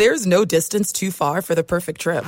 There's no distance too far for the perfect trip.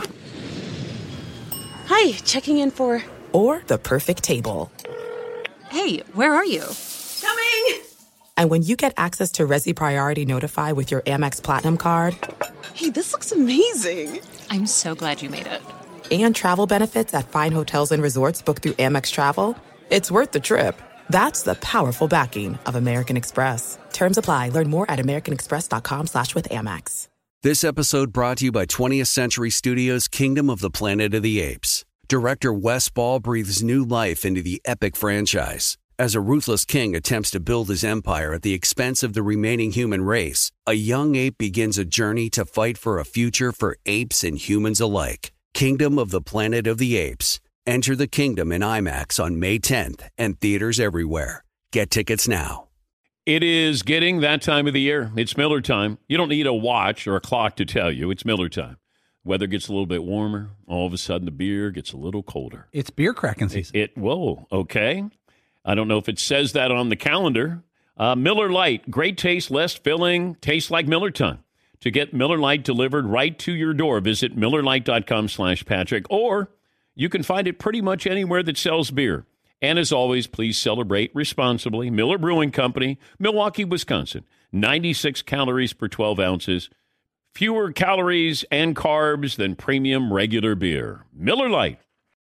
Hi, checking in for... Or the perfect table. Hey, where are you? Coming! And when you get access to Resi Priority Notify with your Amex Platinum card... Hey, this looks amazing. I'm so glad you made it. And travel benefits at fine hotels and resorts booked through Amex Travel, it's worth the trip. That's the powerful backing of American Express. Terms apply. Learn more at americanexpress.com/withAmex. This episode brought to you by 20th Century Studios' Kingdom of the Planet of the Apes. Director Wes Ball breathes new life into the epic franchise. As a ruthless king attempts to build his empire at the expense of the remaining human race, a young ape begins a journey to fight for a future for apes and humans alike. Kingdom of the Planet of the Apes. Enter the kingdom in IMAX on May 10th and theaters everywhere. Get tickets now. It is getting that time of the year. It's Miller time. You don't need a watch or a clock to tell you. It's Miller time. Weather gets a little bit warmer. All of a sudden, the beer gets a little colder. It's beer cracking season. Whoa, okay. I don't know if it says that on the calendar. Miller Lite, great taste, less filling, tastes like Miller time. To get Miller Lite delivered right to your door, visit MillerLite.com/Patrick, or you can find it pretty much anywhere that sells beer. And as always, please celebrate responsibly. Miller Brewing Company, Milwaukee, Wisconsin. 96 calories per 12 ounces. Fewer calories and carbs than premium regular beer. Miller Lite.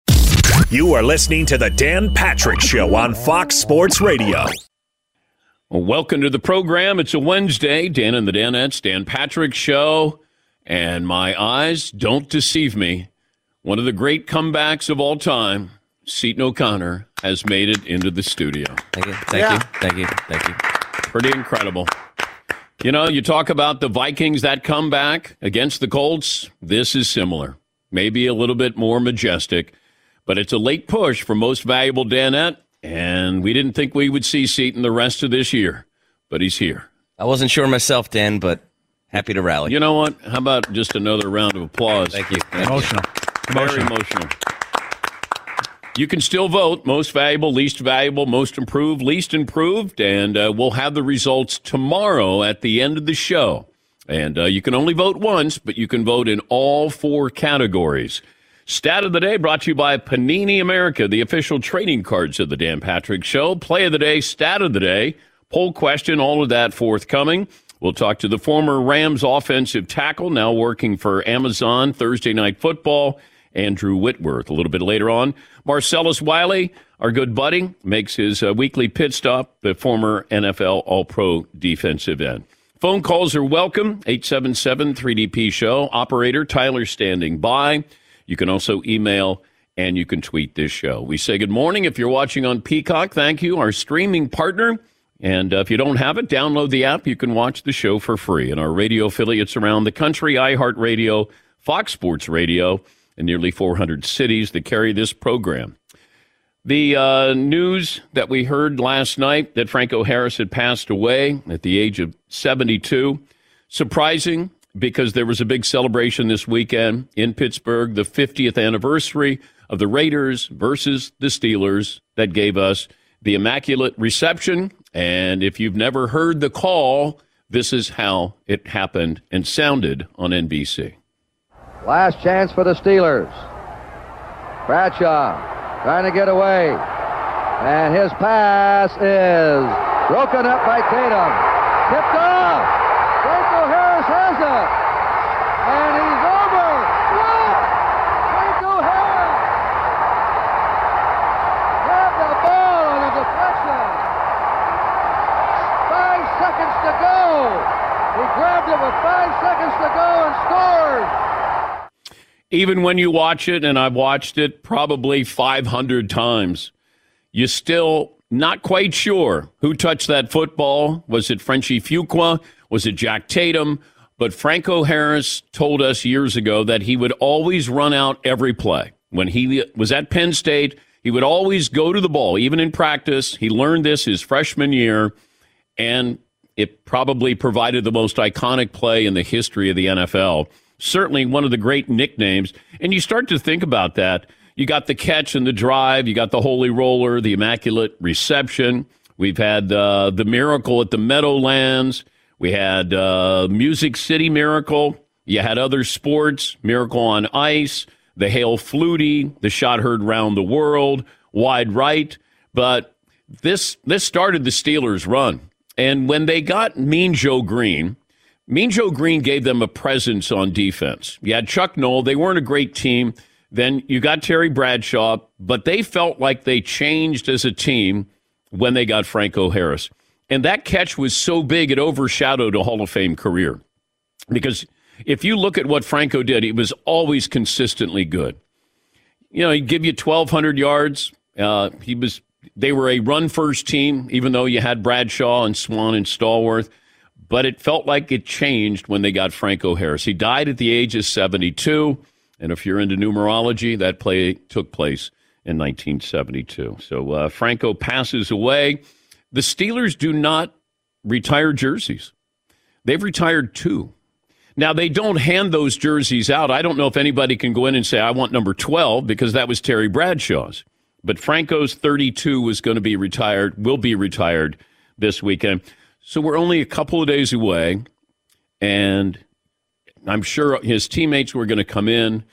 You are listening to the Dan Patrick Show on Fox Sports Radio. Well, welcome to the program. It's a Wednesday. Dan and the Danettes, Dan Patrick Show. And my eyes don't deceive me. One of the great comebacks of all time, Seton O'Connor, has made it into the studio. Thank you. Thank you. Pretty incredible. You know, you talk about the Vikings, that comeback against the Colts. This is similar. Maybe a little bit more majestic. But it's a late push for Most Valuable Danette, and we didn't think we would see Seton the rest of this year. But he's here. I wasn't sure myself, Dan, but happy to rally. You know what? How about just another round of applause? Thank you. Emotional. Very emotional. You can still vote. Most valuable, least valuable, most improved, least improved. And we'll have the results tomorrow at the end of the show. And you can only vote once, but you can vote in all 4 categories. Stat of the day brought to you by Panini America, the official trading cards of the Dan Patrick Show. Play of the day, stat of the day, poll question, all of that forthcoming. We'll talk to the former Rams offensive tackle, now working for Amazon, Thursday Night Football, Andrew Whitworth. A little bit later on, Marcellus Wiley, our good buddy, makes his weekly pit stop, the former NFL All-Pro defensive end. Phone calls are welcome, 877-3DP-SHOW. Operator Tyler standing by. You can also email and you can tweet this show. We say good morning. If you're watching on Peacock, thank you, our streaming partner. And if you don't have it, download the app. You can watch the show for free. And our radio affiliates around the country, iHeartRadio, Fox Sports Radio, and nearly 400 cities that carry this program. The news that we heard last night that Franco Harris had passed away at the age of 72, surprising because there was a big celebration this weekend in Pittsburgh, the 50th anniversary of the Raiders versus the Steelers that gave us the Immaculate Reception. And if you've never heard the call, this is how it happened and sounded on NBC. Last chance for the Steelers. Bradshaw trying to get away. And his pass is broken up by Tatum. Tipped off. Franco Harris has it. And he's over. What? Franco Harris grabbed the ball on a deflection. 5 seconds to go. He grabbed it with 5 seconds to go and scored. Even when you watch it, and I've watched it probably 500 times, you still not quite sure who touched that football. Was it Frenchie Fuqua? Was it Jack Tatum? But Franco Harris told us years ago that he would always run out every play. When he was at Penn State, he would always go to the ball, even in practice. He learned this his freshman year, and it probably provided the most iconic play in the history of the NFL. Certainly one of the great nicknames. And you start to think about that. You got the catch and the drive. You got the Holy Roller, the Immaculate Reception. We've had the Miracle at the Meadowlands. We had Music City Miracle. You had other sports, Miracle on Ice, the Hail Flutie, the shot heard round the world, wide right. But this started the Steelers' run. And when they got Mean Joe Green gave them a presence on defense. You had Chuck Noll. They weren't a great team. Then you got Terry Bradshaw, but they felt like they changed as a team when they got Franco Harris. And that catch was so big it overshadowed a Hall of Fame career. Because if you look at what Franco did, he was always consistently good. You know, he'd give you 1,200 yards. They were a run-first team, even though you had Bradshaw and Swan and Stallworth. But it felt like it changed when they got Franco Harris. He died at the age of 72. And if you're into numerology, that play took place in 1972. So Franco passes away. The Steelers do not retire jerseys. They've retired 2. Now, they don't hand those jerseys out. I don't know if anybody can go in and say, I want number 12, because that was Terry Bradshaw's. But Franco's 32 was going to be retired, will be retired this weekend. So we're only a couple of days away, and I'm sure his teammates were going to come in.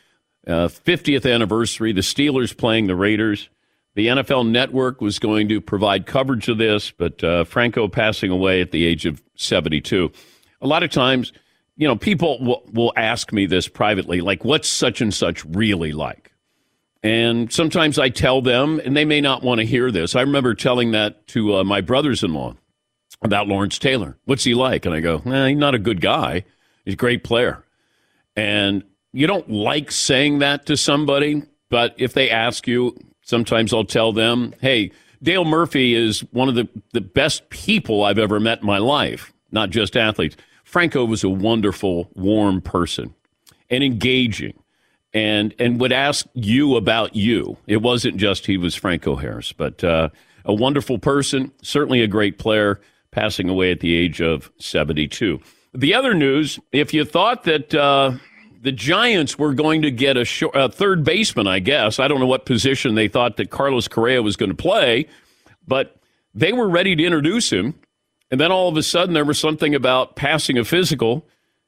50th anniversary, the Steelers playing the Raiders. The NFL Network was going to provide coverage of this, but Franco passing away at the age of 72. A lot of times, you know, people will ask me this privately, like, what's such and such really like? And sometimes I tell them, and they may not want to hear this. I remember telling that to my brothers-in-law about Lawrence Taylor. What's he like? And I go, he's not a good guy. He's a great player. And you don't like saying that to somebody, but if they ask you, sometimes I'll tell them, hey, Dale Murphy is one of the best people I've ever met in my life, not just athletes. Franco was a wonderful, warm person and engaging and would ask you about you. It wasn't just he was Franco Harris, but a wonderful person, certainly a great player, passing away at the age of 72. The other news, if you thought that the Giants were going to get a third baseman, I guess. I don't know what position they thought that Carlos Correa was going to play, but they were ready to introduce him. And then all of a sudden there was something about passing a physical.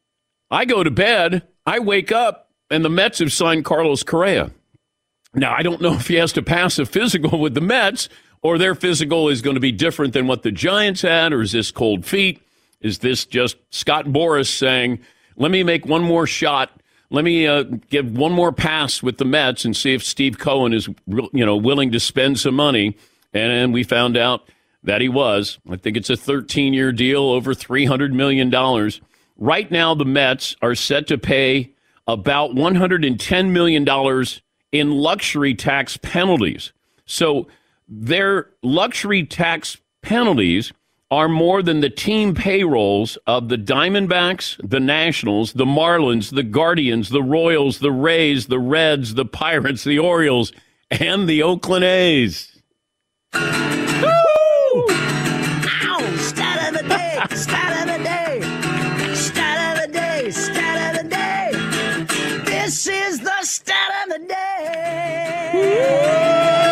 I go to bed, I wake up, and the Mets have signed Carlos Correa. Now, I don't know if he has to pass a physical with the Mets or their physical is going to be different than what the Giants had, or is this cold feet? Is this just Scott Boras saying, let me make one more shot? Let me give one more pass with the Mets and see if Steve Cohen is, willing to spend some money. And we found out that he was. I think it's a 13-year deal, over $300 million. Right now, the Mets are set to pay about $110 million in luxury tax penalties. So their luxury tax penalties are more than the team payrolls of the Diamondbacks, the Nationals, the Marlins, the Guardians, the Royals, the Rays, the Reds, the Pirates, the Orioles, and the Oakland A's. Woo! Ow! Stat of the day! Stat of the day! Stat of the day! Stat of the day! This is the stat of the day!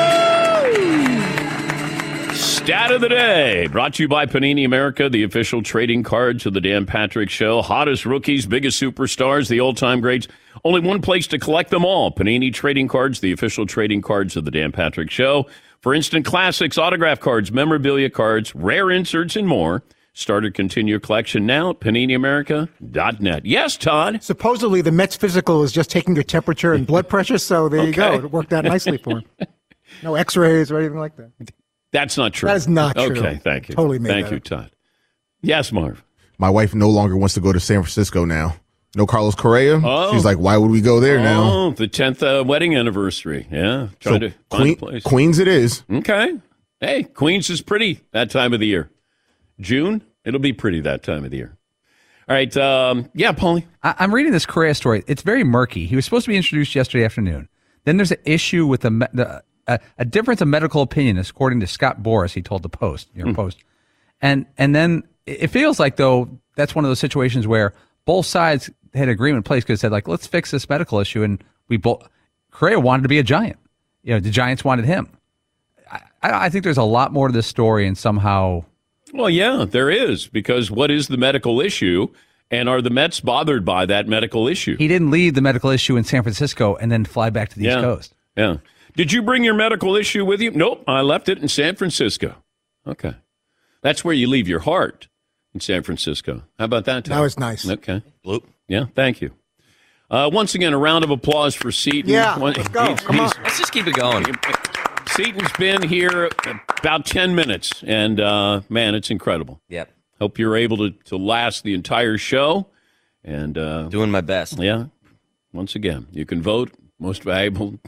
Stat of the day, brought to you by Panini America, the official trading cards of the Dan Patrick Show. Hottest rookies, biggest superstars, the all-time greats. Only one place to collect them all. Panini Trading Cards, the official trading cards of the Dan Patrick Show. For instant classics, autograph cards, memorabilia cards, rare inserts, and more. Start or continue your collection now at PaniniAmerica.net. Yes, Todd? Supposedly, the Mets physical is just taking your temperature and blood pressure, so there you go. It worked out nicely for him. No x-rays or anything like that. That's not true. That is not true. Okay, thank you. Totally made Thank you, Todd. Yes, Marv. My wife no longer wants to go to San Francisco now. No Carlos Correa. Oh. She's like, why would we go there now? Oh, the 10th wedding anniversary. Yeah. Trying to find a place. Queens it is. Okay. Hey, Queens is pretty that time of the year. June, it'll be pretty that time of the year. All right. Yeah, Paulie. I'm reading this Correa story. It's very murky. He was supposed to be introduced yesterday afternoon. Then there's an issue with a difference of medical opinion, according to Scott Boras, he told the Post, New York Post. And then it feels like, though, that's one of those situations where both sides had an agreement in place because it said, like, let's fix this medical issue. And Correa wanted to be a Giant. The Giants wanted him. I think there's a lot more to this story, and somehow. Well, yeah, there is, because what is the medical issue? And are the Mets bothered by that medical issue? He didn't leave the medical issue in San Francisco and then fly back to the East Coast. Yeah. Did you bring your medical issue with you? Nope, I left it in San Francisco. Okay. That's where you leave your heart, in San Francisco. How about that, Tom? That was nice. Okay. Bloop. Yeah, thank you. Once again, a round of applause for Seton. Yeah, let's go. Come on. Let's just keep it going. Seton's been here about 10 minutes, and, man, it's incredible. Yep. Hope you're able to last the entire show. And doing my best. Yeah. Once again, you can vote. Most valuable.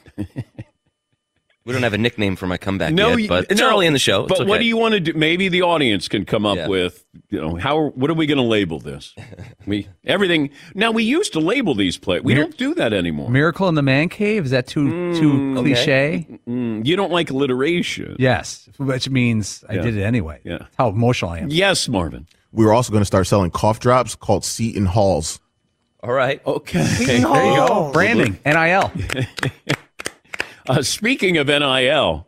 We don't have a nickname for my comeback yet, but it's early in the show. But what do you want to do? Maybe the audience can come up with, what are we going to label this? Everything. Now, we used to label these players. We don't do that anymore. Miracle in the Man Cave? Is that too cliche? You don't like alliteration. Yes, which means I did it anyway. Yeah. How emotional I am. Yes, Marvin. We were also going to start selling cough drops called Seton Halls. All right. Okay. There you go. Branding. NIL. Speaking of NIL,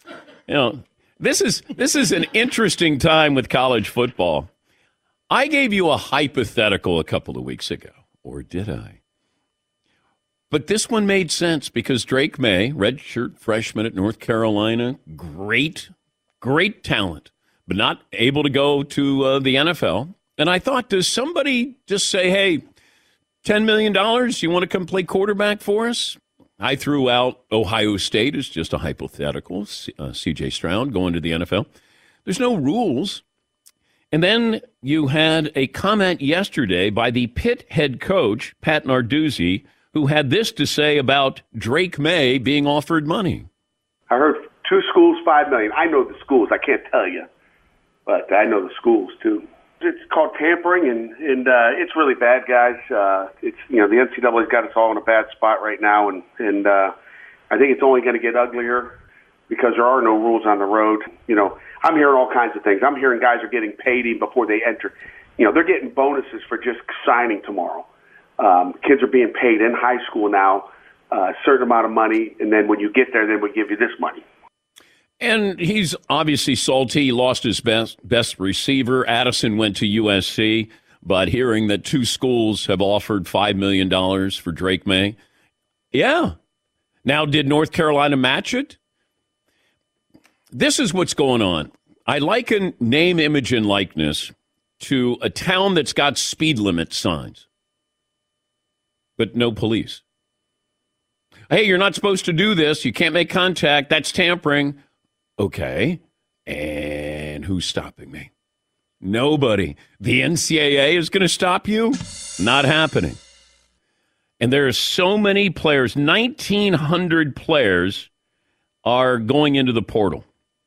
this is an interesting time with college football. I gave you a hypothetical a couple of weeks ago, or did I? But this one made sense because Drake May, redshirt freshman at North Carolina, great talent, but not able to go to the NFL. And I thought, does somebody just say, hey, $10 million, you want to come play quarterback for us? I threw out Ohio State as just a hypothetical, C.J. Stroud going to the NFL. There's no rules. And then you had a comment yesterday by the Pitt head coach, Pat Narduzzi, who had this to say about Drake May being offered money. I heard 2 schools, $5 million. I know the schools. I can't tell you, but I know the schools too. It's called tampering, and it's really bad, guys. It's the NCAA's got us all in a bad spot right now, and I think it's only going to get uglier because there are no rules on the road. I'm hearing all kinds of things. I'm hearing guys are getting paid even before they enter. They're getting bonuses for just signing tomorrow. Kids are being paid in high school now a certain amount of money, and then when you get there, then we give you this money. And he's obviously salty. He lost his best receiver. Addison went to USC, but hearing that 2 schools have offered $5 million for Drake May. Yeah. Now, did North Carolina match it? This is what's going on. I liken name, image, and likeness to a town that's got speed limit signs, but no police. Hey, you're not supposed to do this. You can't make contact. That's tampering. Okay, and who's stopping me? Nobody. The NCAA is going to stop you? Not happening. And there are so many players, 1,900 players are going into the portal.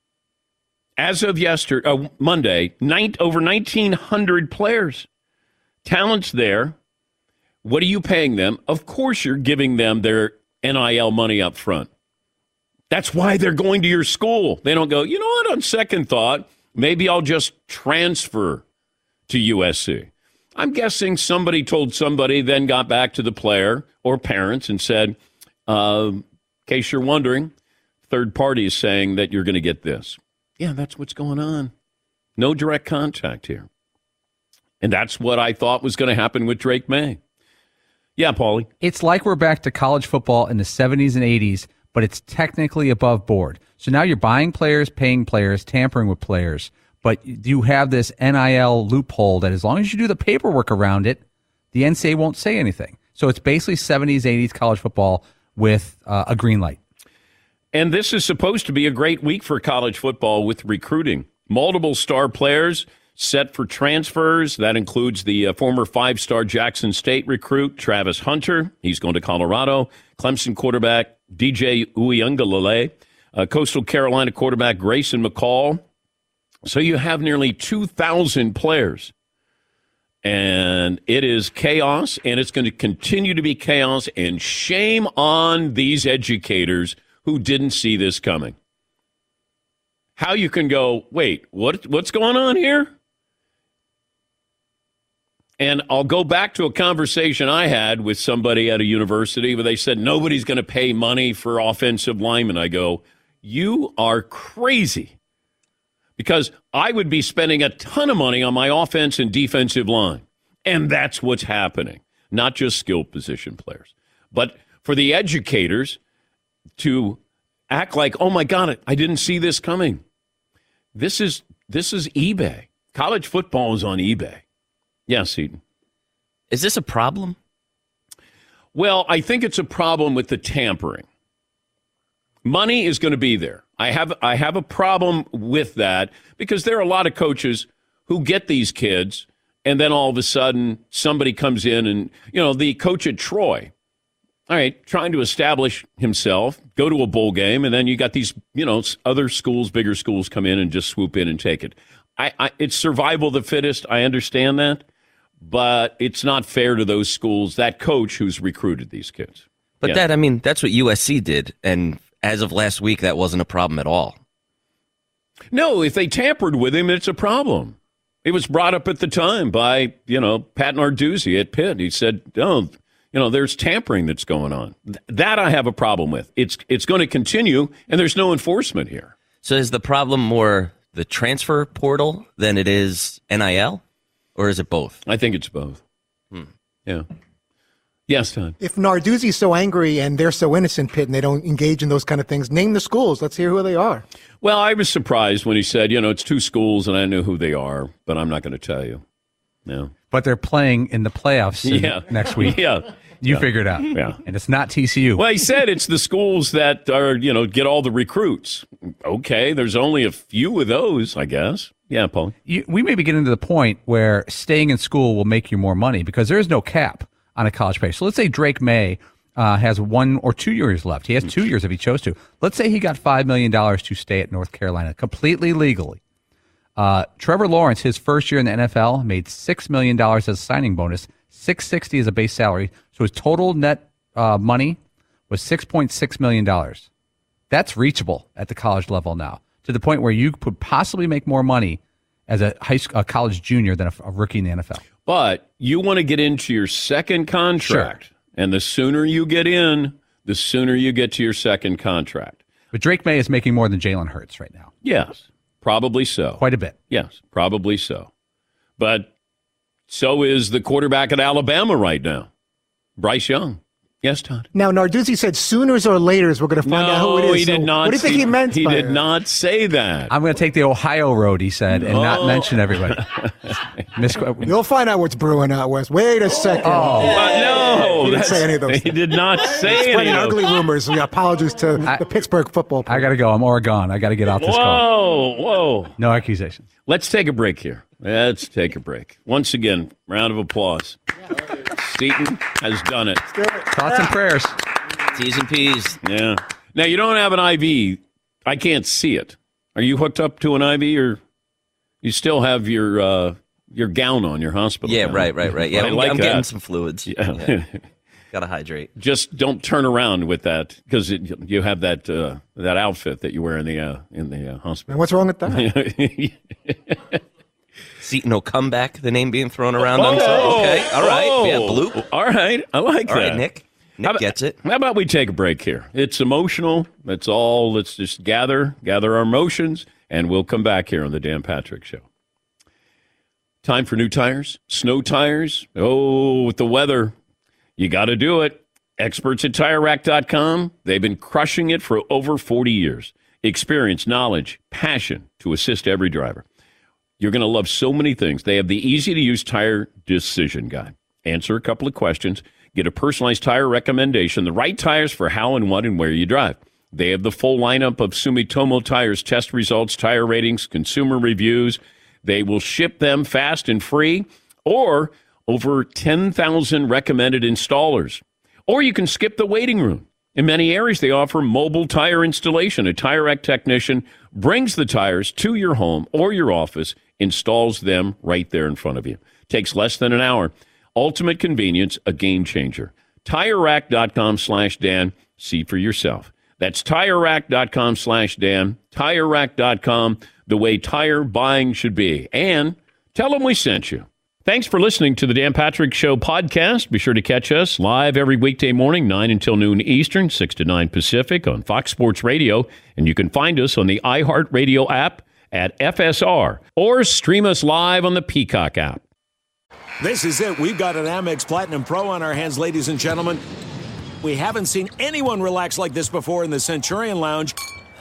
As of Monday, over 1,900 players. Talent's there. What are you paying them? Of course you're giving them their NIL money up front. That's why they're going to your school. They don't go, you know what, on second thought, maybe I'll just transfer to USC. I'm guessing somebody told somebody, then got back to the player or parents and said, in case you're wondering, third party is saying that you're going to get this. Yeah, that's what's going on. No direct contact here. And that's what I thought was going to happen with Drake May. Yeah, Paulie. It's like we're back to college football in the 70s and 80s, but it's technically above board. So now you're buying players, paying players, tampering with players, but you have this NIL loophole that as long as you do the paperwork around it, the NCAA won't say anything. So it's basically 70s, 80s college football with a green light. And this is supposed to be a great week for college football with recruiting. Multiple star players set for transfers. That includes the former 5-star Jackson State recruit, Travis Hunter. He's going to Colorado. Clemson quarterback DJ Uiagalelei, Coastal Carolina quarterback Grayson McCall. So you have nearly 2,000 players. And it is chaos, and it's going to continue to be chaos, and shame on these educators who didn't see this coming. How you can go, wait, what's going on here? And I'll go back to a conversation I had with somebody at a university where they said nobody's going to pay money for offensive linemen. I go, you are crazy. Because I would be spending a ton of money on my offense and defensive line. And that's what's happening. Not just skilled position players, but for the educators to act like, oh my God, I didn't see this coming. This is eBay. College football is on eBay. Yes, Eden. Is this a problem? Well, I think it's a problem with the tampering. Money is going to be there. I have a problem with that because there are a lot of coaches who get these kids and then all of a sudden somebody comes in and, the coach at Troy, all right, trying to establish himself, go to a bowl game, and then you got these, other schools, bigger schools come in and just swoop in and take it. It's survival of the fittest. I understand that, but it's not fair to those schools, that coach who's recruited these kids. But that's what USC did, and as of last week, that wasn't a problem at all. No, if they tampered with him, it's a problem. It was brought up at the time by, Pat Narduzzi at Pitt. He said, there's tampering that's going on. That I have a problem with. It's going to continue, and there's no enforcement here. So is the problem more the transfer portal than it is NIL? Or is it both? I think it's both. Yeah. Yes, Todd. If Narduzzi's so angry and they're so innocent, Pitt, and they don't engage in those kind of things, name the schools. Let's hear who they are. Well, I was surprised when he said, it's 2 schools, and I knew who they are, but I'm not going to tell you. No. But they're playing in the playoffs next week. Yeah. You figured out. Yeah. And it's not TCU. Well, he said it's the schools that are, get all the recruits. Okay, there's only a few of those, I guess. Yeah, Paul. We may be getting to the point where staying in school will make you more money because there is no cap on a college pay. So let's say Drake May has 1 or 2 years left. He has 2 years if he chose to. Let's say he got $5 million to stay at North Carolina completely legally. Trevor Lawrence, his first year in the NFL, made $6 million as a signing bonus, $660 as a base salary. So his total net money was $6.6 million. That's reachable at the college level now, to the point where you could possibly make more money as a college junior than a rookie in the NFL. But you want to get into your second contract. Sure. And the sooner you get in, the sooner you get to your second contract. But Drake May is making more than Jalen Hurts right now. Yes, probably so. Quite a bit. Yes, probably so. But so is the quarterback at Alabama right now, Bryce Young. Yes, Todd. Now, Narduzzi said sooners or laters we're going to find out who it is. He did not. What do you think he meant by He did that? not say that. I'm going to take the Ohio road, he said, and not mention everybody. You'll find out what's brewing out west. Wait a second. No. He didn't say any of those He things. did not say any of those. ugly rumors. We apologies to the Pittsburgh football player. I got to go. I'm Oregon. I got to get out this call. Whoa. No accusations. Let's take a break here. Let's take a break. Once again, round of applause. Seton has done it. Thoughts and prayers. T's and P's. Yeah. Now, you don't have an IV. I can't see it. Are you hooked up to an IV, or you still have your gown on, your hospital Yeah, gown? right. Yeah, I'm that. getting some fluids. Yeah. Got to hydrate. Just don't turn around with that, because you have that outfit that you wear in the hospital. And what's wrong with that? Seton will come back, the name being thrown around on some. Okay, all right. Yeah, bloop. All right, I like that. All right, Nick. Nick gets it. How about we take a break here? It's emotional. That's all. Let's just gather our emotions, and we'll come back here on the Dan Patrick Show. Time for new tires, snow tires. Oh, with the weather, you got to do it. Experts at TireRack.com, they've been crushing it for over 40 years. Experience, knowledge, passion to assist every driver. You're going to love so many things. They have the easy-to-use tire decision guide. Answer a couple of questions. Get a personalized tire recommendation. The right tires for how and what and where you drive. They have the full lineup of Sumitomo tires, test results, tire ratings, consumer reviews. They will ship them fast and free, or over 10,000 recommended installers. Or you can skip the waiting room. In many areas, they offer mobile tire installation. A Tire Rack technician brings the tires to your home or your office, installs them right there in front of you. Takes less than an hour. Ultimate convenience, a game changer. TireRack.com/Dan. See for yourself. That's TireRack.com/Dan. TireRack.com, the way tire buying should be. And tell them we sent you. Thanks for listening to the Dan Patrick Show podcast. Be sure to catch us live every weekday morning, 9 until noon Eastern, 6 to 9 Pacific on Fox Sports Radio. And you can find us on the iHeartRadio app at FSR, or stream us live on the Peacock app. This is it. We've got an Amex Platinum Pro on our hands, ladies and gentlemen. We haven't seen anyone relax like this before in the Centurion Lounge.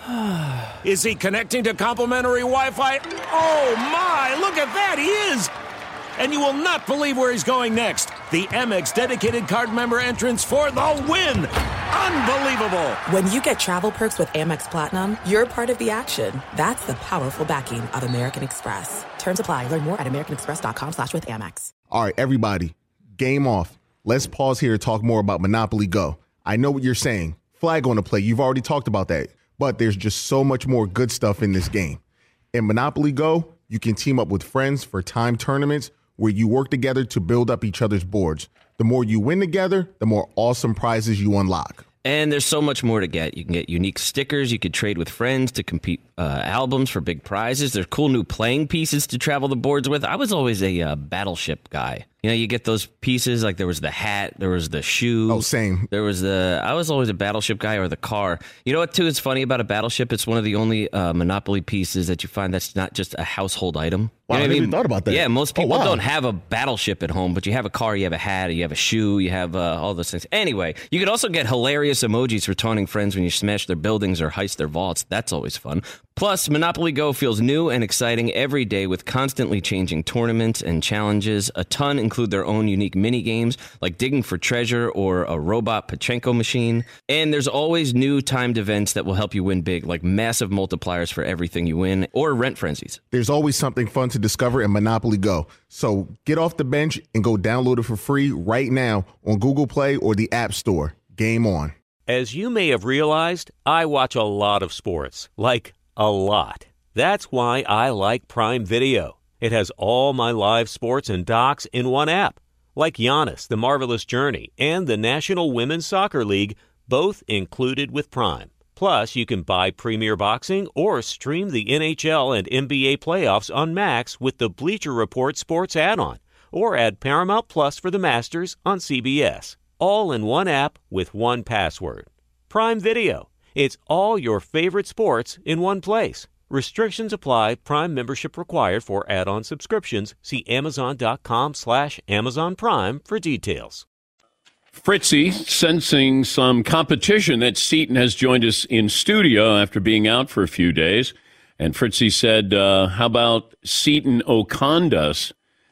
Is he connecting to complimentary Wi-Fi? Oh, my. Look at that. He is. And you will not believe where he's going next. The Amex dedicated card member entrance for the win. Unbelievable. When you get travel perks with Amex Platinum, you're part of the action. That's the powerful backing of American Express. Terms apply. Learn more at americanexpress.com/withAmex. All right, everybody, game off. Let's pause here to talk more about Monopoly Go. I know what you're saying. Flag on the play. You've already talked about that. But there's just so much more good stuff in this game. In Monopoly Go, you can team up with friends for timed tournaments where you work together to build up each other's boards. The more you win together, the more awesome prizes you unlock. And there's so much more to get. You can get unique stickers. You could trade with friends to compete albums for big prizes. There's cool new playing pieces to travel the boards with. I was always a battleship guy. You know, you get those pieces, like there was the hat, there was the shoe. Oh, same. I was always a battleship guy, or the car. You know what, too, is funny about a battleship? It's one of the only Monopoly pieces that you find that's not just a household item. Wow, You know I what never even thought about that. Yeah, most people wow. don't have a battleship at home, but you have a car, you have a hat, you have a shoe, you have all those things. Anyway, you can also get hilarious emojis for taunting friends when you smash their buildings or heist their vaults. That's always fun. Plus, Monopoly Go feels new and exciting every day with constantly changing tournaments and challenges. A ton include their own unique mini games, like digging for treasure or a robot Pachinko machine. And there's always new timed events that will help you win big, like massive multipliers for everything you win, or rent frenzies. There's always something fun to discover in Monopoly Go. So get off the bench and go download it for free right now on Google Play or the App Store. Game on. As you may have realized, I watch a lot of sports, like a lot. That's why I like Prime Video. It has all my live sports and docs in one app, like Giannis, The Marvelous Journey, and the National Women's Soccer League, both included with Prime. Plus, you can buy Premier Boxing or stream the NHL and NBA playoffs on Max with the Bleacher Report Sports add-on, or add Paramount Plus for the Masters on CBS. All in one app with one password. Prime Video. It's all your favorite sports in one place. Restrictions apply. Prime membership required for add-on subscriptions. See Amazon.com/Amazon Prime for details. Fritzy, sensing some competition that Seton has joined us in studio after being out for a few days. And Fritzy said, how about Seton Ocondas?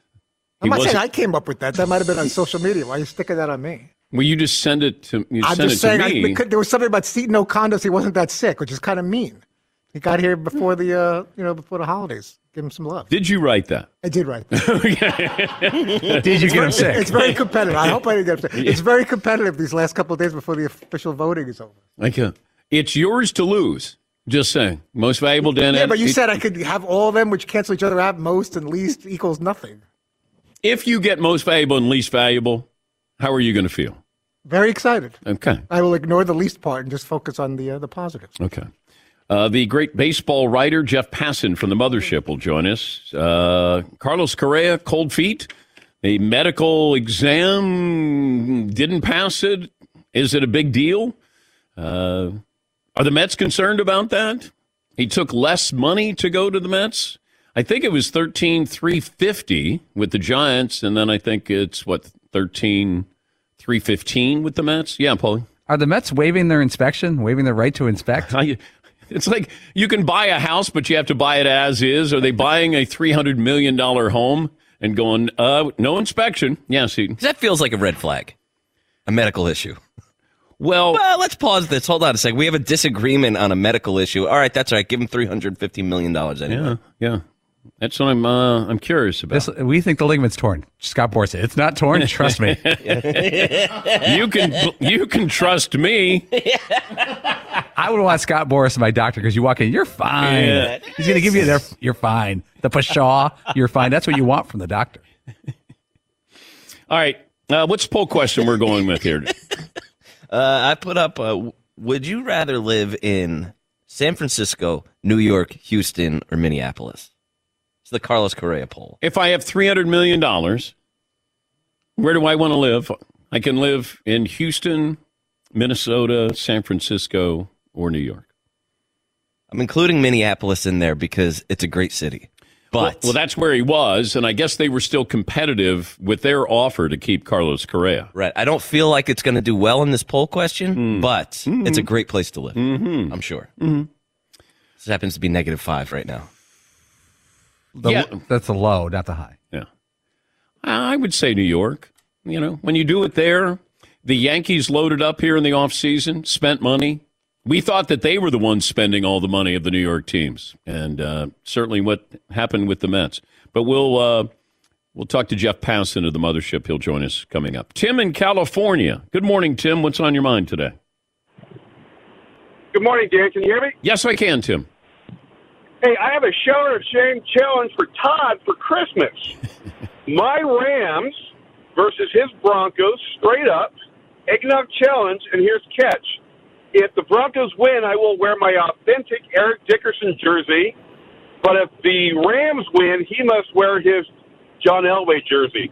I'm not saying I came up with that. That might have been on social media. Why are you sticking that on me? Well, you just send it to me. I'm just saying, there was something about Seton Ocondas. He wasn't that sick, which is kind of mean. He got here before the before the holidays. Give him some love. Did you write that? I did write that. Did you get him sick? It's very competitive. I hope I didn't get him sick. It's very competitive these last couple of days before the official voting is over. Okay. It's yours to lose. Just saying. Most valuable, Dan. Yeah, but you said I could have all of them, which cancel each other out. Most and least equals nothing. If you get most valuable and least valuable, how are you going to feel? Very excited. Okay. I will ignore the least part and just focus on the positives. Okay. The great baseball writer Jeff Passan from the Mothership will join us. Carlos Correa, cold feet. A medical exam, didn't pass it. Is it a big deal? Are the Mets concerned about that? He took less money to go to the Mets. I think it was $13,350 with the Giants, and then I think it's, $13,315 with the Mets? Yeah, Paulie. Are the Mets waiving their inspection, waiving their right to inspect? It's like you can buy a house, but you have to buy it as is. Are they buying a $300 million home and going, no inspection? Yeah, see. That feels like a red flag, a medical issue. Well, let's pause this. Hold on a second. We have a disagreement on a medical issue. All right, that's right. Give him $350 million anyway. Yeah. That's what I'm curious about. We think the ligament's torn. Scott Boras said, it's not torn. Trust me. You can trust me. I would want Scott Boras as my doctor because you walk in, you're fine. Yeah. He's going to give you you're fine. The Pshaw, you're fine. That's what you want from the doctor. All right. What's the poll question we're going with here? I put up, would you rather live in San Francisco, New York, Houston, or Minneapolis? It's the Carlos Correa poll. If I have $300 million, where do I want to live? I can live in Houston, Minnesota, San Francisco, or New York. I'm including Minneapolis in there because it's a great city. But well, that's where he was, and I guess they were still competitive with their offer to keep Carlos Correa. Right. I don't feel like it's going to do well in this poll question, but it's a great place to live. I'm sure. This happens to be -5 right now. That's the low, not the high. Yeah. I would say New York. You know, when you do it there, the Yankees loaded up here in the offseason, spent money. We thought that they were the ones spending all the money of the New York teams, and certainly what happened with the Mets. But we'll talk to Jeff Passan of the Mothership. He'll join us coming up. Tim in California. Good morning, Tim. What's on your mind today? Good morning, Dan. Can you hear me? Yes, I can, Tim. Hey, I have a shower of shame challenge for Todd for Christmas. My Rams versus his Broncos, straight up, eggnog challenge, and here's the catch. If the Broncos win, I will wear my authentic Eric Dickerson jersey. But if the Rams win, he must wear his John Elway jersey.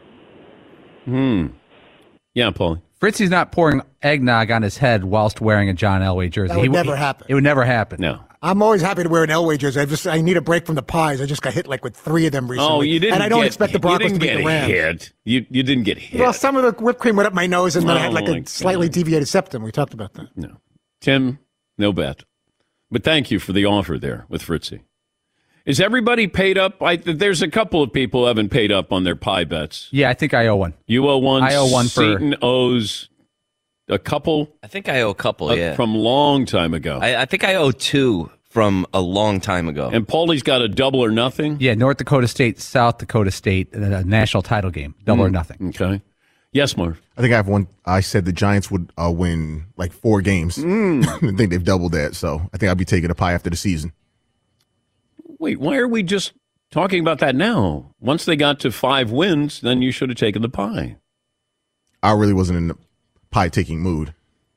Yeah, Paulie. Fritzy's not pouring eggnog on his head whilst wearing a John Elway jersey. That would never happen. It would never happen. No. I'm always happy to wear an Elway jersey. I need a break from the pies. I just got hit with 3 of them recently. Oh, you didn't. And I don't expect the Broncos to beat the Rams. Hit. You didn't get hit. Well, some of the whipped cream went up my nose, and then I had my a slightly deviated septum. We talked about that. No, Tim, no bet. But thank you for the offer there with Fritzy. Is everybody paid up? There's a couple of people who haven't paid up on their pie bets. Yeah, I think I owe one. You owe one. I owe one for. Seton owes a couple. I think I owe a couple. Yeah, from long time ago. I think I owe 2 from a long time ago. And Paulie's got a double or nothing. Yeah, North Dakota State, South Dakota State, a national title game, double or nothing. Okay. Yes, Marv. I think I have one. I said the Giants would win 4 games. I think they've doubled that, so I think I'll be taking a pie after the season. Wait, why are we just talking about that now? Once they got to 5 wins, then you should have taken the pie. I really wasn't in the pie-taking mood.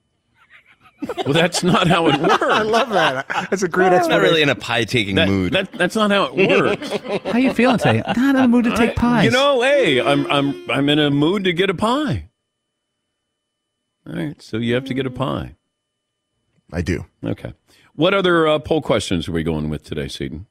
Well, that's not how it works. I love that. That's a great I'm explanation. not really in a pie-taking mood. That's not how it works. How you feeling today? Not in a mood to take pies. You know, hey, I'm in a mood to get a pie. All right, so you have to get a pie. I do. Okay. What other poll questions are we going with today, Seton?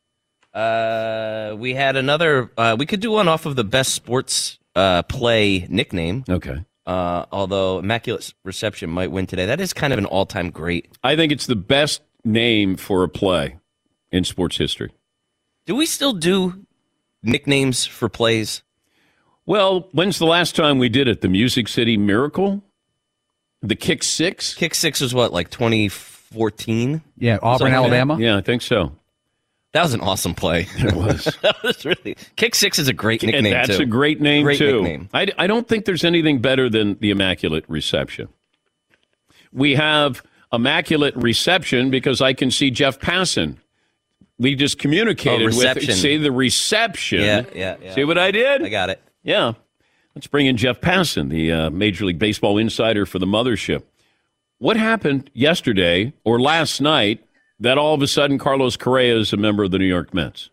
We had another. We could do one off of the best sports play nickname. Okay. Although Immaculate Reception might win today. That is kind of an all-time great. I think it's the best name for a play in sports history. Do we still do nicknames for plays? Well, when's the last time we did it? The Music City Miracle? The Kick Six? Kick Six was what, like 2014? Yeah, Auburn, Alabama? Yeah, I think so. That was an awesome play. It was. That was really. Kick Six is a great nickname, and that's too. a great name, great too. Nickname. I don't think there's anything better than the Immaculate Reception. We have Immaculate Reception because I can see Jeff Passan. We just communicated with, say the reception. Yeah. See what I did? I got it. Yeah. Let's bring in Jeff Passan, the Major League Baseball insider for the Mothership. What happened yesterday or last night that all of a sudden Carlos Correa is a member of the New York Mets?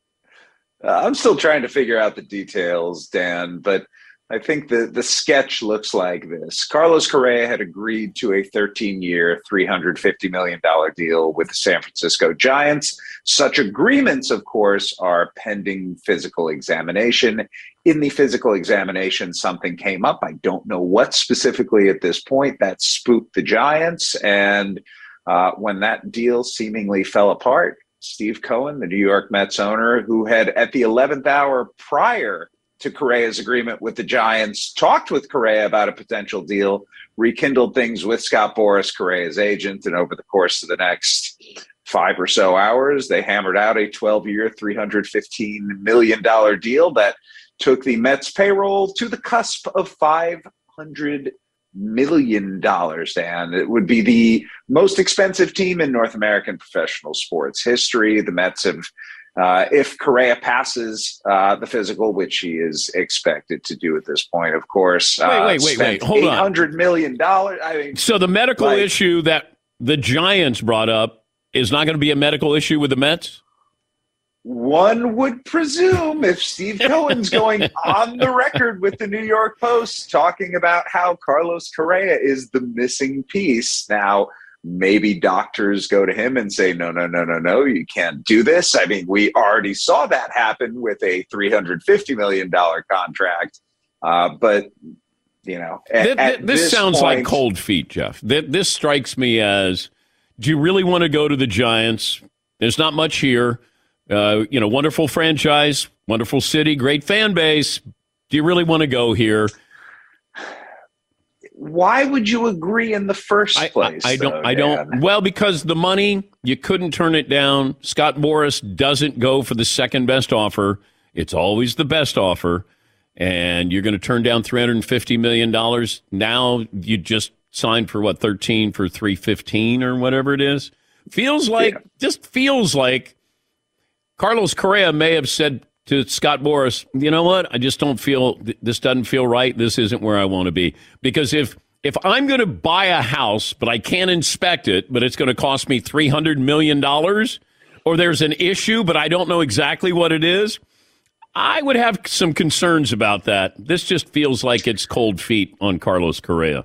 I'm still trying to figure out the details, Dan, but I think the sketch looks like this. Carlos Correa had agreed to a 13-year, $350 million deal with the San Francisco Giants. Such agreements, of course, are pending physical examination. In the physical examination, something came up. I don't know what specifically at this point that spooked the Giants. And when that deal seemingly fell apart, Steve Cohen, the New York Mets owner, who had at the 11th hour prior to Correa's agreement with the Giants, talked with Correa about a potential deal, rekindled things with Scott Boras, Correa's agent, and over the course of the next 5 or so hours, they hammered out a 12-year, $315 million deal that took the Mets payroll to the cusp of $500 million, and it would be the most expensive team in North American professional sports history. The Mets have, if Correa passes the physical, which he is expected to do at this point, of course. Wait. Hold on. $800 million. I mean, so the medical issue that the Giants brought up is not going to be a medical issue with the Mets? One would presume, if Steve Cohen's going on the record with the New York Post talking about how Carlos Correa is the missing piece. Now, maybe doctors go to him and say, no, you can't do this. I mean, we already saw that happen with a $350 million contract. But, this sounds like cold feet, Jeff. This strikes me as, do you really want to go to the Giants? There's not much here. Wonderful franchise, wonderful city, great fan base. Do you really want to go here? Why would you agree in the first place? I don't. Well, because the money, you couldn't turn it down. Scott Boras doesn't go for the second best offer. It's always the best offer. And you're going to turn down $350 million. Now you just signed for 13 for $315 or whatever it is. Feels like Carlos Correa may have said to Scott Boras, you know what? I just don't feel, this doesn't feel right. This isn't where I want to be. Because if I'm going to buy a house, but I can't inspect it, but it's going to cost me $300 million, or there's an issue, but I don't know exactly what it is, I would have some concerns about that. This just feels like it's cold feet on Carlos Correa.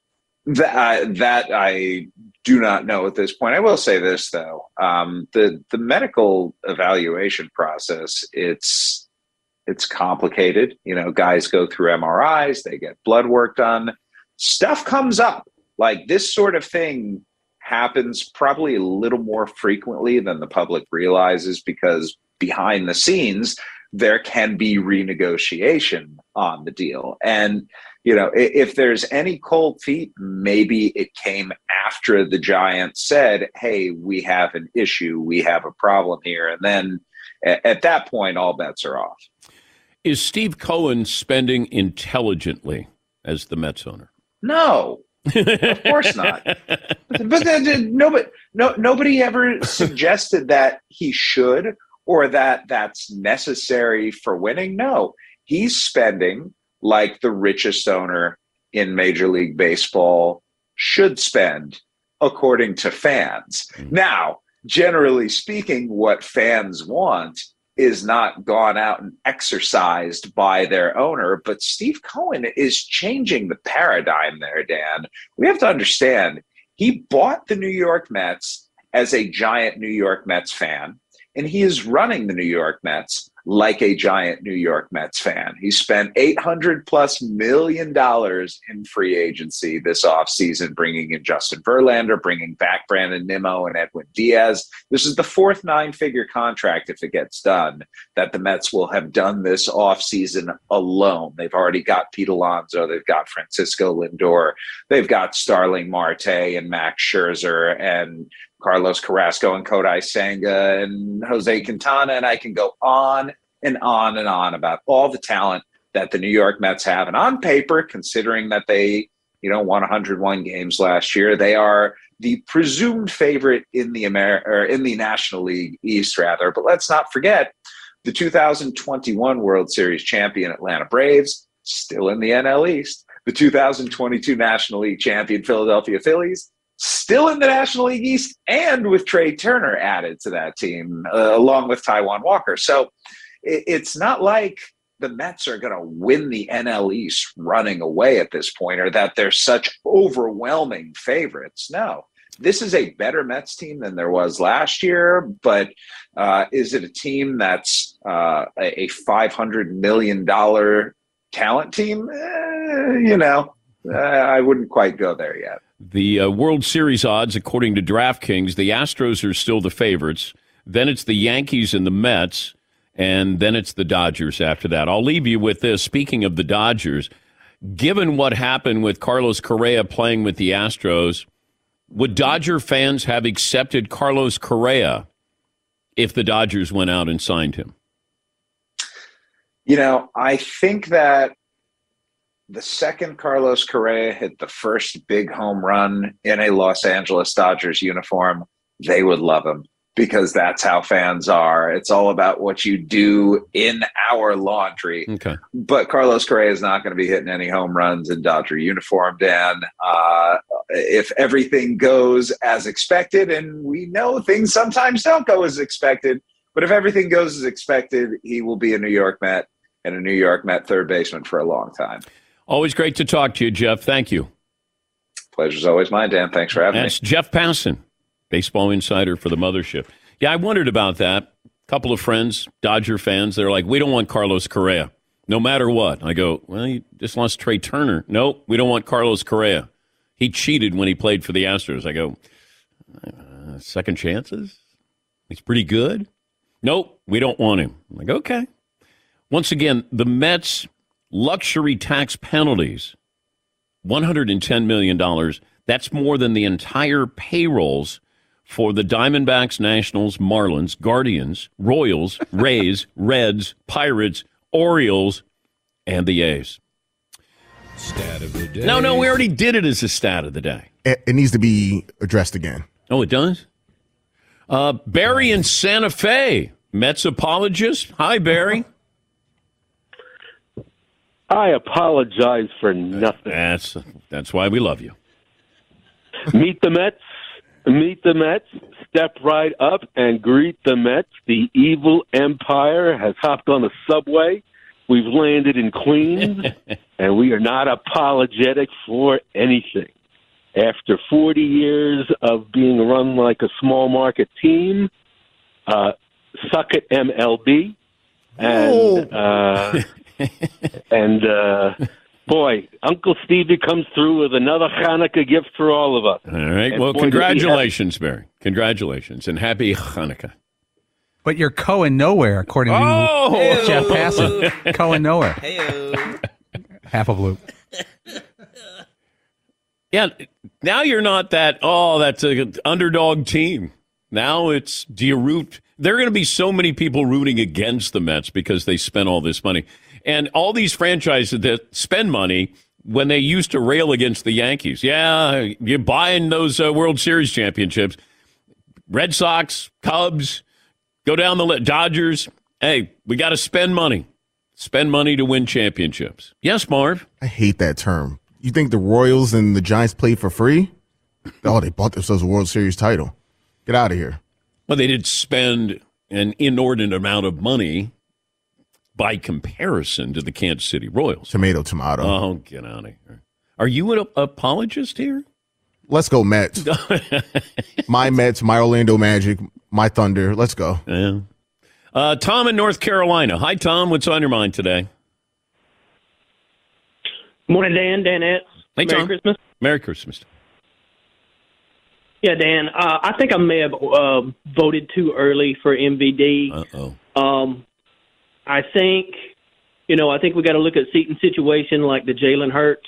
That I do not know at this point. I will say this, though. The medical evaluation process, it's complicated. Guys go through MRIs, they get blood work done. Stuff comes up. Like, this sort of thing happens probably a little more frequently than the public realizes, because behind the scenes, there can be renegotiation on the deal. And if there's any cold feet, maybe it came after the Giants said, hey, we have an issue, we have a problem here. And then at that point, all bets are off. Is Steve Cohen spending intelligently as the Mets owner? No, of course not. But nobody ever suggested that he should, or that that's necessary for winning. No, he's spending like the richest owner in Major League Baseball should spend, according to fans. Now, generally speaking, what fans want is not gone out and exercised by their owner, but Steve Cohen is changing the paradigm there, Dan. We have to understand, he bought the New York Mets as a giant New York Mets fan, and he is running the New York Mets like a giant New York Mets fan. He spent $800+ million in free agency this offseason, bringing in Justin Verlander, bringing back Brandon Nimmo and Edwin Diaz. This is the fourth 9-figure contract, if it gets done, that the Mets will have done this offseason alone. They've already got Pete Alonso. They've got Francisco Lindor. They've got Starling Marte and Max Scherzer and Carlos Carrasco and Kodai Senga and Jose Quintana, and I can go on and on and on about all the talent that the New York Mets have. And on paper, considering that they, won 101 games last year, they are the presumed favorite in the National League East, rather. But let's not forget the 2021 World Series champion Atlanta Braves, still in the NL East. The 2022 National League champion Philadelphia Phillies, still in the National League East, and with Trey Turner added to that team, along with Taijuan Walker. So it's not like the Mets are going to win the NL East running away at this point, or that they're such overwhelming favorites. No, this is a better Mets team than there was last year, but is it a team that's a $500 million talent team? I wouldn't quite go there yet. The World Series odds, according to DraftKings, the Astros are still the favorites. Then it's the Yankees and the Mets, and then it's the Dodgers after that. I'll leave you with this. Speaking of the Dodgers, given what happened with Carlos Correa playing with the Astros, would Dodger fans have accepted Carlos Correa if the Dodgers went out and signed him? I think that the second Carlos Correa hit the first big home run in a Los Angeles Dodgers uniform, they would love him, because that's how fans are. It's all about what you do in our laundry. Okay. But Carlos Correa is not going to be hitting any home runs in Dodger uniform, Dan. If everything goes as expected, and we know things sometimes don't go as expected, but if everything goes as expected, he will be a New York Met and a New York Met third baseman for a long time. Always great to talk to you, Jeff. Thank you. Pleasure's always mine, Dan. Thanks for having me. That's Jeff Passan, baseball insider for the Mothership. Yeah, I wondered about that. A couple of friends, Dodger fans, they're like, we don't want Carlos Correa, no matter what. I go, well, you just lost Trey Turner. Nope, we don't want Carlos Correa. He cheated when he played for the Astros. I go, second chances? He's pretty good? Nope, we don't want him. I'm like, okay. Once again, the Mets' luxury tax penalties, $110 million. That's more than the entire payrolls for the Diamondbacks, Nationals, Marlins, Guardians, Royals, Rays, Reds, Pirates, Orioles, and the A's. Stat of the day. No, we already did it as a stat of the day. It needs to be addressed again. Oh, it does? Barry in Santa Fe, Mets apologist. Hi, Barry. I apologize for nothing. That's why we love you. Meet the Mets. Meet the Mets. Step right up and greet the Mets. The evil empire has hopped on the subway. We've landed in Queens, and we are not apologetic for anything. After 40 years of being run like a small market team, suck it MLB, and boy, Uncle Stevie comes through with another Hanukkah gift for all of us. All right. And well, boy, congratulations, Barry. Congratulations, and happy Hanukkah. But you're Cohen nowhere, according to Jeff Passan. Cohen nowhere. Half a loop. Yeah, now you're not that, that's an underdog team. Now it's, do you root? There are going to be so many people rooting against the Mets because they spent all this money. And all these franchises that spend money when they used to rail against the Yankees. Yeah, you're buying those World Series championships. Red Sox, Cubs, go down the list. Dodgers. Hey, we got to spend money. Spend money to win championships. Yes, Marv? I hate that term. You think the Royals and the Giants played for free? Oh, they bought themselves a World Series title. Get out of here. Well, they did spend an inordinate amount of money by comparison to the Kansas City Royals. Tomato. Oh, get out of here. Are you an apologist here? Let's go Mets. My Mets, my Orlando Magic, my Thunder. Let's go. Yeah. Tom in North Carolina. Hi, Tom. What's on your mind today? Morning, Dan. Danette. Hey, Merry Tom. Christmas. Merry Christmas. Yeah, Dan. I think I may have voted too early for MVD. I think we got to look at Seaton's situation like the Jalen Hurts,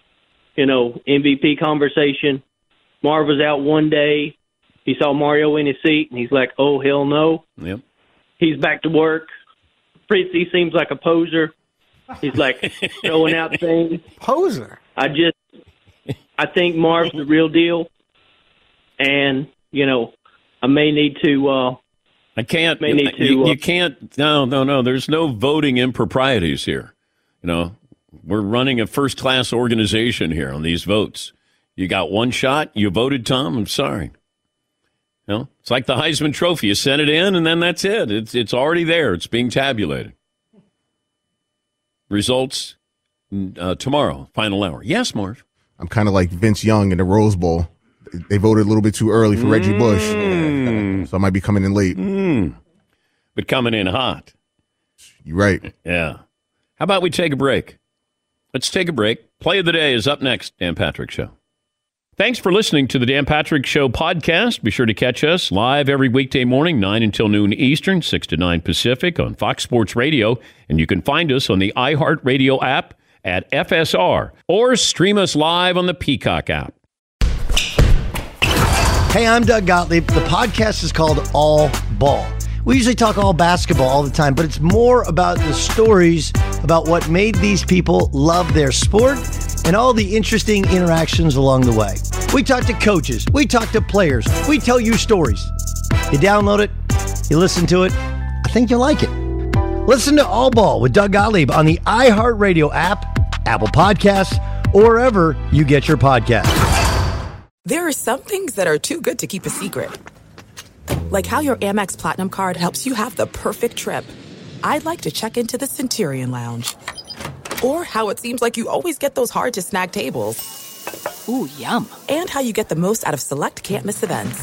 MVP conversation. Marv was out one day. He saw Mario in his seat, and he's like, oh, hell no. Yep. He's back to work. Fritzy seems like a poser. He's like throwing out things. Poser. I think Marv's the real deal. And, I may need to I can't. You can't. No. There's no voting improprieties here. We're running a first-class organization here on these votes. You got one shot. You voted, Tom. I'm sorry. It's like the Heisman Trophy. You sent it in, and then that's it. It's already there. It's being tabulated. Results tomorrow, final hour. Yes, Marv. I'm kind of like Vince Young in the Rose Bowl. They voted a little bit too early for Reggie Bush, so I might be coming in late. But coming in hot. You're right. Yeah. How about we take a break? Let's take a break. Play of the day is up next. Dan Patrick Show. Thanks for listening to the Dan Patrick Show podcast. Be sure to catch us live every weekday morning, 9 until noon Eastern, 6 to 9 Pacific on Fox Sports Radio. And you can find us on the iHeartRadio app at FSR or stream us live on the Peacock app. Hey, I'm Doug Gottlieb. The podcast is called All Ball. We usually talk all basketball all the time, but it's more about the stories about what made these people love their sport and all the interesting interactions along the way. We talk to coaches. We talk to players. We tell you stories. You download it. You listen to it. I think you'll like it. Listen to All Ball with Doug Gottlieb on the iHeartRadio app, Apple Podcasts, or wherever you get your podcasts. There are some things that are too good to keep a secret. Like how your Amex Platinum card helps you have the perfect trip. I'd like to check into the Centurion Lounge. Or how it seems like you always get those hard-to-snag tables. Ooh, yum. And how you get the most out of select can't-miss events.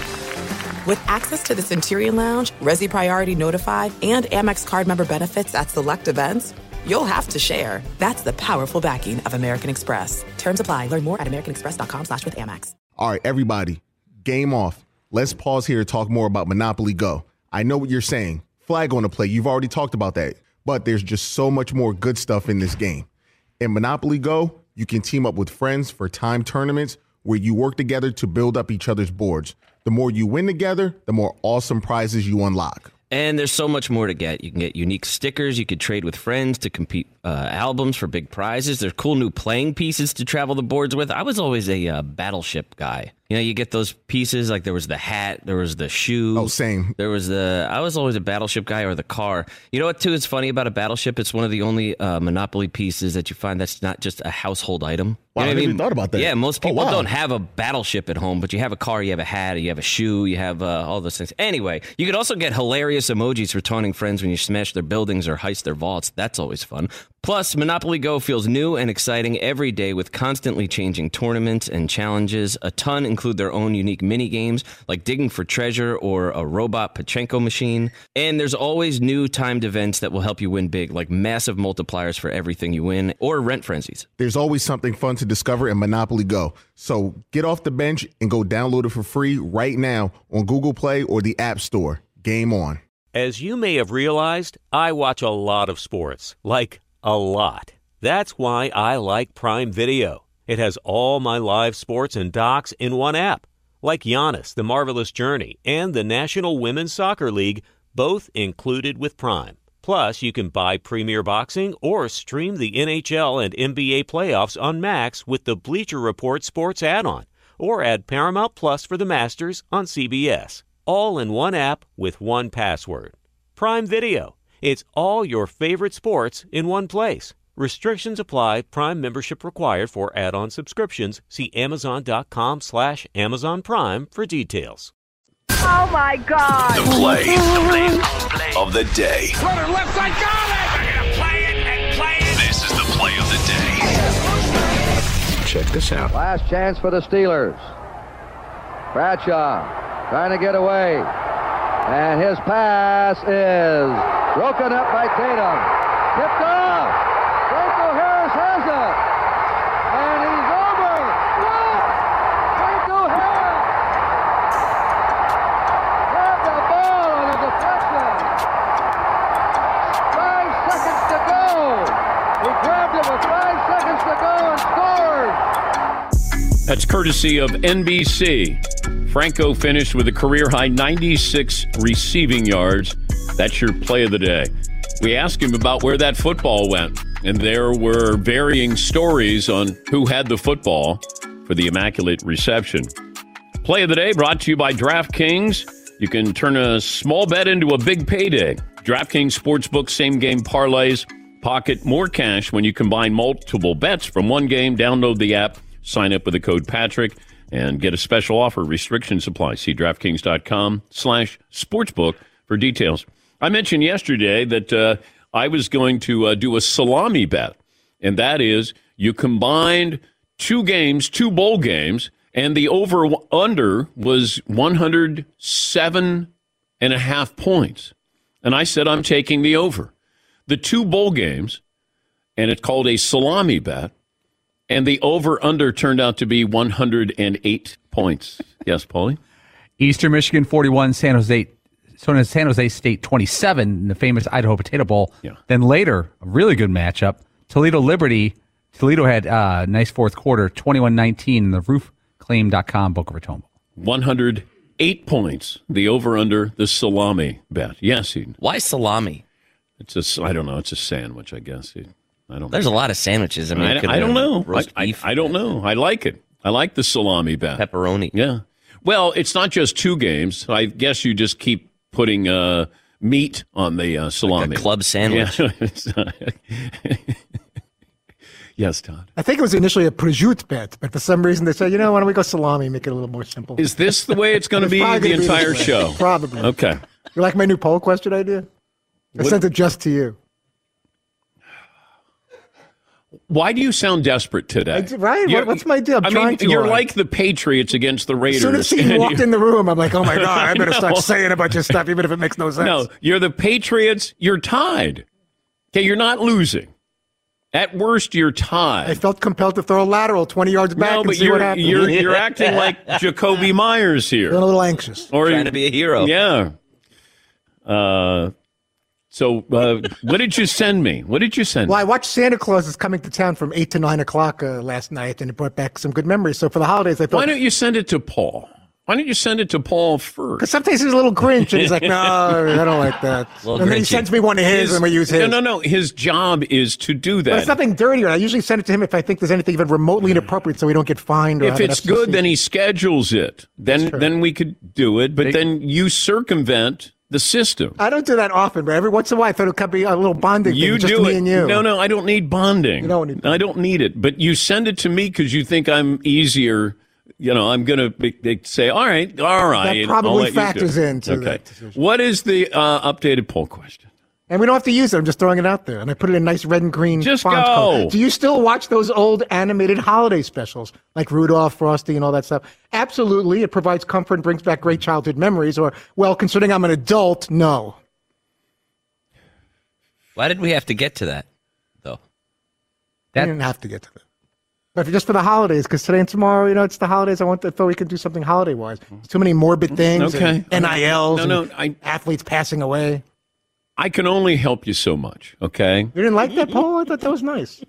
With access to the Centurion Lounge, Resi Priority Notified, and Amex card member benefits at select events, you'll have to share. That's the powerful backing of American Express. Terms apply. Learn more at americanexpress.com/withAmex. All right, everybody, game off. Let's pause here to talk more about Monopoly Go. I know what you're saying. Flag on the play. You've already talked about that. But there's just so much more good stuff in this game. In Monopoly Go, you can team up with friends for time tournaments where you work together to build up each other's boards. The more you win together, the more awesome prizes you unlock. And there's so much more to get. You can get unique stickers. You could trade with friends to compete albums for big prizes. There's cool new playing pieces to travel the boards with. I was always a Battleship guy. You know, you get those pieces, like there was the hat, there was the shoe. Oh, same. I was always a Battleship guy, or the car. You know what, too, is funny about a Battleship? It's one of the only Monopoly pieces that you find that's not just a household item. Wow, You know I what never even thought about that. Yeah, most people wow. don't have a Battleship at home, but you have a car, you have a hat, you have a shoe, you have all those things. Anyway, you could also get hilarious emojis for taunting friends when you smash their buildings or heist their vaults. That's always fun. Plus, Monopoly Go feels new and exciting every day with constantly changing tournaments and challenges. A ton include their own unique mini games, like digging for treasure or a robot Pachinko machine. And there's always new timed events that will help you win big, like massive multipliers for everything you win, or rent frenzies. There's always something fun to discover in Monopoly Go. So get off the bench and go download it for free right now on Google Play or the App Store. Game on. As you may have realized, I watch a lot of sports, like a lot. That's why I like Prime Video. It has all my live sports and docs in one app, like Giannis, The Marvelous Journey, and the National Women's Soccer League, both included with Prime. Plus, you can buy Premier Boxing or stream the NHL and NBA playoffs on Max with the Bleacher Report Sports add-on, or add Paramount Plus for the Masters on CBS. All in one app with one password. Prime Video. It's all your favorite sports in one place. Restrictions apply. Prime membership required for add-on subscriptions. See Amazon.com/Amazon Prime for details. Oh, my God. The play of the day. Runner left side, got it! They're going to play it and play it. This is the play of the day. Check this out. Last chance for the Steelers. Bradshaw trying to get away. And his pass is broken up by Tatum. Tipped off. Franco Harris has it. And he's over. What? Franco Harris grabbed the ball on a deflection. 5 seconds to go. He grabbed it with 5 seconds to go and scored. That's courtesy of NBC. Franco finished with a career-high 96 receiving yards. That's your play of the day. We asked him about where that football went, and there were varying stories on who had the football for the immaculate reception. Play of the day brought to you by DraftKings. You can turn a small bet into a big payday. DraftKings Sportsbook same-game parlays pocket more cash when you combine multiple bets from one game. Download the app, sign up with the code Patrick, and get a special offer. Restrictions apply. See DraftKings.com/sportsbook for details. I mentioned yesterday that I was going to do a salami bet, and that is you combined two bowl games, and the over-under was 107.5 points. And I said I'm taking the over. The two bowl games, and it's called a salami bet, and the over-under turned out to be 108 points. Yes, Paulie? Eastern Michigan 41, San Jose State 27 in the famous Idaho Potato Bowl. Yeah. Then later, a really good matchup, Toledo Liberty. Toledo had a nice fourth quarter, 21-19 in the roofclaim.com Boca Raton Bowl. 108 points, the over-under, the salami bet. Yes, Eden. Why salami? I don't know. It's a sandwich, I guess. There's a lot of sandwiches. I mean, I don't know. Roast beef. I don't know. I like it. I like the salami bet. Pepperoni. Yeah. Well, it's not just two games. I guess you just keep putting meat on the salami. Like a club sandwich. Yeah. Yes, Todd. I think it was initially a prosciutto bet, but for some reason they said, why don't we go salami, make it a little more simple. Is this the way it's going to be the entire show? Probably. Okay. You like my new poll question idea? I sent it just to you. Why do you sound desperate today? Right? What's my deal? You're like the Patriots against the Raiders. As soon as he walked in the room, I'm like, oh my God, I better start saying a bunch of stuff, even if it makes no sense. No, you're the Patriots. You're tied. Okay, you're not losing. At worst, you're tied. I felt compelled to throw a lateral 20 yards back and see what happened. You're acting like Jacoby Myers here. Feeling a little anxious. Or trying to be a hero. Yeah. So what did you send me? What did you send me? Well, I watched Santa Claus is Coming to Town from 8 to 9 o'clock last night, and it brought back some good memories. So for the holidays, I thought... Why don't you send it to Paul? Why don't you send it to Paul first? Because sometimes he's a little Grinch, and he's like, no, I don't like that. And then he sends me one of his, and we use his. No. His job is to do that. But it's nothing dirty. I usually send it to him if I think there's anything even remotely inappropriate so we don't get fined. Or if it's good, then he schedules it. Then we could do it. But then you circumvent the system. I don't do that often, but every once in a while I thought it could be a little bonding thing, just do me it. and you. No, I don't need bonding. You don't need I don't need it. But you send it to me because you think I'm easier. I'm going to say, all right. That probably factors into that decision. What is the updated poll question? And we don't have to use it. I'm just throwing it out there. And I put it in nice red and green Just font go. color. Do you still watch those old animated holiday specials like Rudolph, Frosty, and all that stuff? Absolutely. It provides comfort and brings back great childhood memories. Or, well, considering I'm an adult, no. Why did we have to get to that, though? We didn't have to get to that. But just for the holidays, because today and tomorrow, it's the holidays. I thought we could do something holiday-wise. There's too many morbid things. Okay. And NILs and athletes passing away. I can only help you so much, okay? You didn't like that, Paul? I thought that was nice.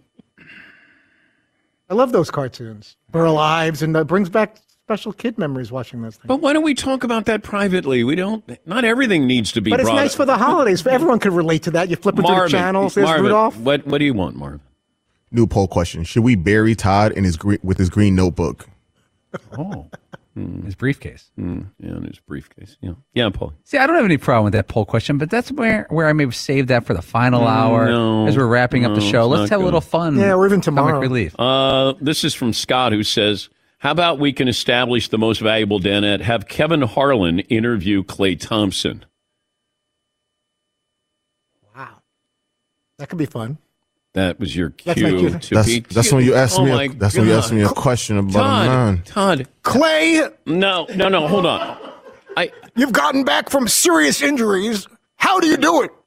I love those cartoons. Burl Ives, and that brings back special kid memories watching those things. But why don't we talk about that privately? Not everything needs to be But it's brought nice up. for the holidays. Everyone can relate to that. You flip it through the channels. There's Marvin, Rudolph. What do you want, Marvin? New poll question: should we bury Todd in with his green notebook? Oh, his briefcase. Yeah, in his briefcase. Yeah, Paul. See, I don't have any problem with that poll question, but that's where I may save that for the final hour as we're wrapping up the show. Let's have a little fun. Yeah, or even tomorrow. Comic relief. This is from Scott, who says, how about we can establish the most valuable Danette, have Kevin Harlan interview Klay Thompson? Wow. That could be fun. That was your That's cue like to be. That's when you asked Oh me. my That's when you asked me a God. question about a man. Todd. Clay. No, hold on. You've gotten back from serious injuries. How do you do it?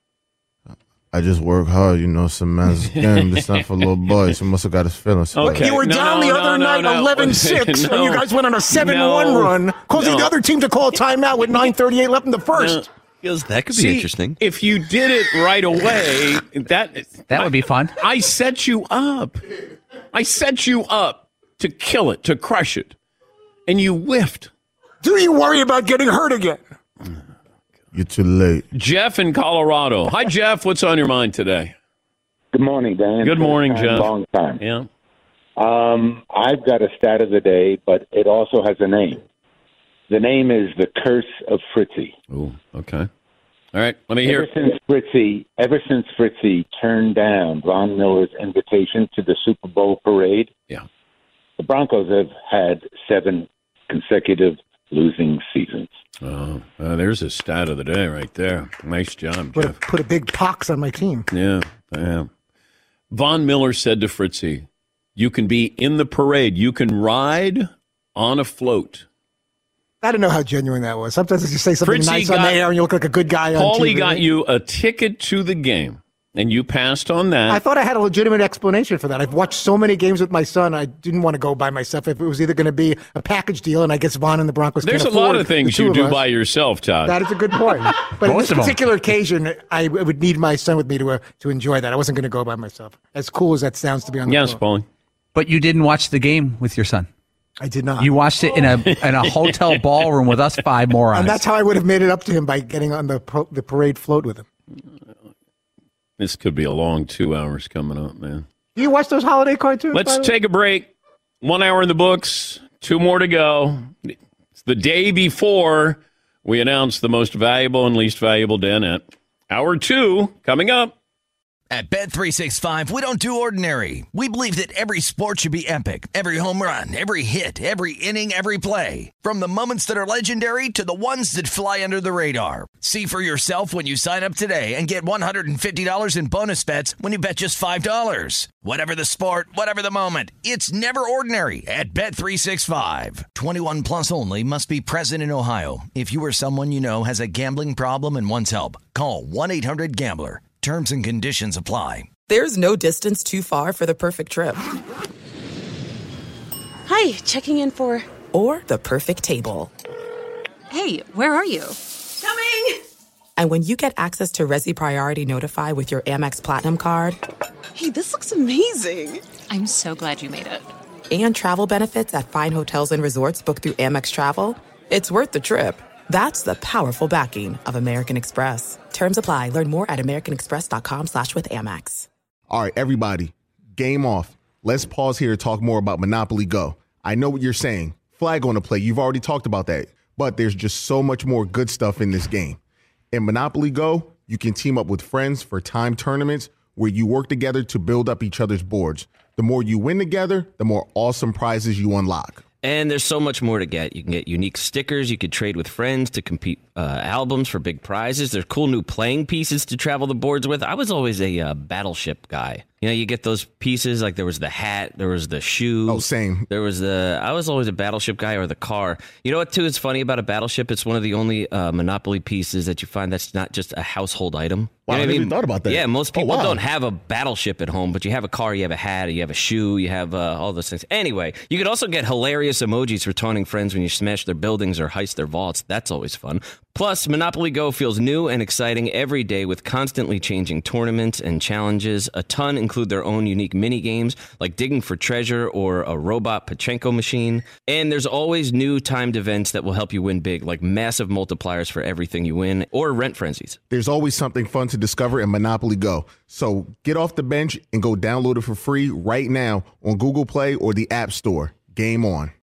I just work hard, some man's game. It's not for little boys. He must have got his feelings. Okay. You were down the other night 11-6, and you guys went on a 7-1 run, causing the other team to call a timeout with 9:38 left in the first. That could be interesting. If you did it right away, that would be fun. I set you up. I set you up to kill it, to crush it, and you whiffed. Do you worry about getting hurt again? You're too late. Jeff in Colorado. Hi, Jeff. What's on your mind today? Good morning, Dan. Good morning, First time, Jeff. Long time. Yeah. I've got a stat of the day, but it also has a name. The name is The Curse of Fritzy. Oh, okay. All right, let me hear. Ever since Fritzy turned down Von Miller's invitation to the Super Bowl parade, the Broncos have had 7 consecutive losing seasons. Oh, there's a stat of the day right there. Nice job, Jeff. Put a big pox on my team. Yeah, I am. Von Miller said to Fritzy, you can be in the parade. You can ride on a float. I don't know how genuine that was. Sometimes you say something Fritzy nice on the air and you look like a good guy on Paulie TV. got you a ticket to the game, and you passed on that. I thought I had a legitimate explanation for that. I've watched so many games with my son, I didn't want to go by myself. If it was either going to be a package deal, and I guess Vaughn and the Broncos There's a can't lot afford of things the two you of do us. by yourself, Todd. That is a good point. But in Most this of 'em. particular occasion, I would need my son with me to enjoy that. I wasn't going to go by myself. As cool as that sounds to be on the Yes, phone. Paulie. But you didn't watch the game with your son. I did not. You watched it in a hotel ballroom with us 5 morons. And that's how I would have made it up to him, by getting on the parade float with him. This could be a long 2 hours coming up, man. Do you watch those holiday cartoons? Let's take a break. 1 hour in the books, 2 more to go. It's the day before we announce the most valuable and least valuable Danette. Hour 2 coming up. At Bet365, we don't do ordinary. We believe that every sport should be epic. Every home run, every hit, every inning, every play. From the moments that are legendary to the ones that fly under the radar. See for yourself when you sign up today and get $150 in bonus bets when you bet just $5. Whatever the sport, whatever the moment, it's never ordinary at Bet365. 21 plus only. Must be present in Ohio. If you or someone you know has a gambling problem and wants help, call 1-800-GAMBLER. Terms and conditions apply. There's no distance too far for the perfect trip. Hi, checking in for... Or the perfect table. Hey, where are you? Coming! And when you get access to Resi Priority Notify with your Amex Platinum card... Hey, this looks amazing. I'm so glad you made it. And travel benefits at fine hotels and resorts booked through Amex Travel, it's worth the trip. That's the powerful backing of American Express. Terms apply. Learn more at americanexpress.com/withAmex. All right, everybody, game off. Let's pause here to talk more about Monopoly Go. I know what you're saying. Flag on the play. You've already talked about that. But there's just so much more good stuff in this game. In Monopoly Go, you can team up with friends for time tournaments where you work together to build up each other's boards. The more you win together, the more awesome prizes you unlock. And there's so much more to get. You can get unique stickers. You could trade with friends to compete albums for big prizes. There's cool new playing pieces to travel the boards with. I was always a Battleship guy. You know, you get those pieces, like there was the hat, there was the shoe. Oh, same. I was always a Battleship guy, or the car. You know what, too, is funny about a Battleship? It's one of the only Monopoly pieces that you find that's not just a household item. Wow, You know I what never even thought about that. Yeah, most people wow. don't have a Battleship at home, but you have a car, you have a hat, you have a shoe, you have all those things. Anyway, you could also get hilarious emojis for taunting friends when you smash their buildings or heist their vaults. That's always fun. Plus, Monopoly Go feels new and exciting every day with constantly changing tournaments and challenges. A ton include their own unique mini games, like digging for treasure or a robot Pachinko machine. And there's always new timed events that will help you win big, like massive multipliers for everything you win, or rent frenzies. There's always something fun to discover in Monopoly Go. So get off the bench and go download it for free right now on Google Play or the App Store. Game on.